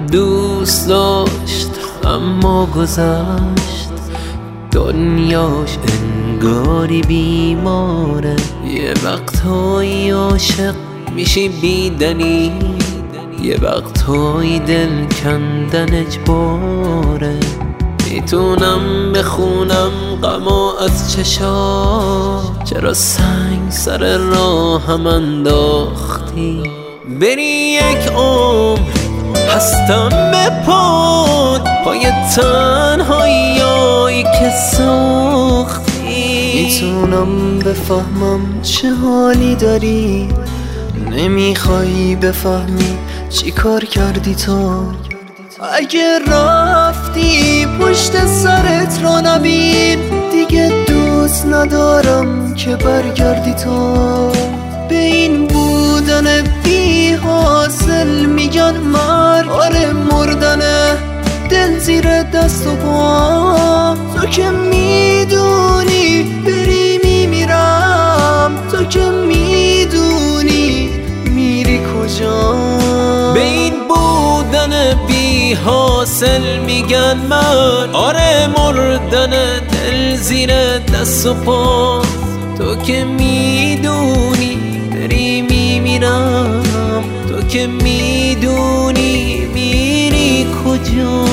دوست داشت اما گذشت، دنیاش انگاری بیماره. یه وقتایی عاشق میشی بی دلیل، یه وقتایی دل کندن اجباره. میتونم بخونم غما از چشا، چرا سنگ سر راهم انداختی؟ بری یک عمر هستم به پای تنهایی که ساختی. میتونم بفهمم چه حالی داری، نمیخوای بفهمی چی کار کردی تو. اگه رفتی پشت سرت رو نبین، دیگه دوست ندارم که برگردی تو. به این بودن بی حاصل میگن مرگ، آره مردنه دل زیر دست و پا. تو که میدونی بری میمیرم، تو که میدونی میری کجا. به این بودن بی حاصل میگن مرگ، آره مردن دل زیر دست و پا. تو که میدونی داری میمیرم، تو که میدونی میری کجا.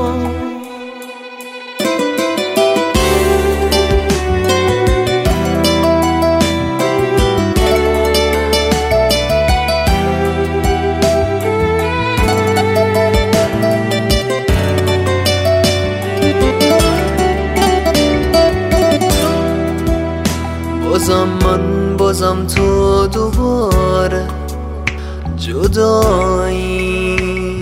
بازم تو دوباره جدایی.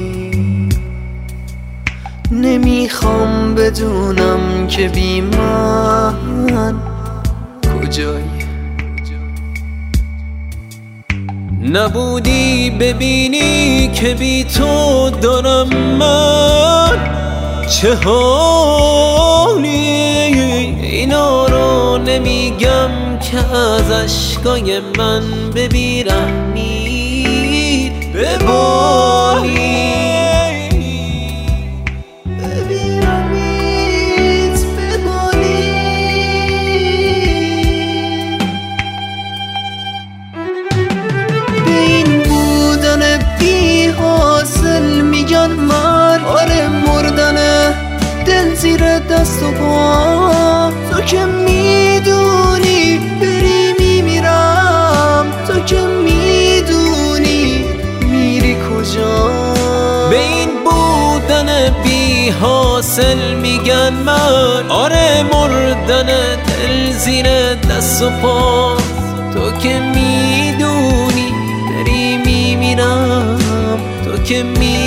نمیخوام بدونم که بی من کجایی. نبودی ببینی که بی تو دارم من چه حالی. اینا رو نمیگم که از اشکای من به بیرحمی بباری. به این بودن بی حاصل میگن مرگ، آره مردنه دل زیر دست و پا. تو که میدونی بری میمیرم، تو که میدونی میری کجا. به این بودن بی حاصل میگن مرگ، آره مردن دل زیر دست و پا. تو که میدونی داری میمیرم، تو که